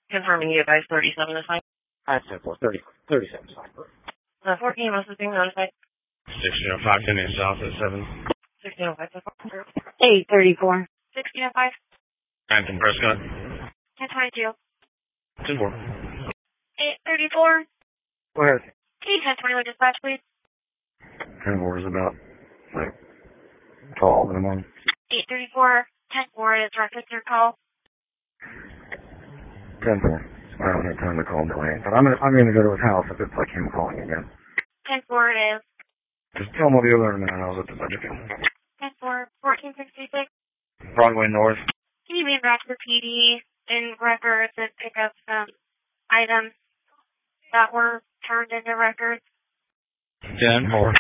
Confirming you guys 37 is fine. That's 37 is fine. 14 was being notified. 1605 Indian South at 7. 1605 so far. 834. 1605. Anthony Prescott. 1022. 10-4. 834. Go ahead. T1021 dispatch, please. 10-4 is about, like, call in the morning. 834. 10-4 is directed to your call. 10-4. I don't have time to call Delaney, but I'm gonna go to his house if it's like him calling again. 10-4 it is. Just tell him what the other man knows at the budget. 10-4. 1466. Broadway North. Can you be back to the PD in records and pick up some items that were turned into records? 10-4.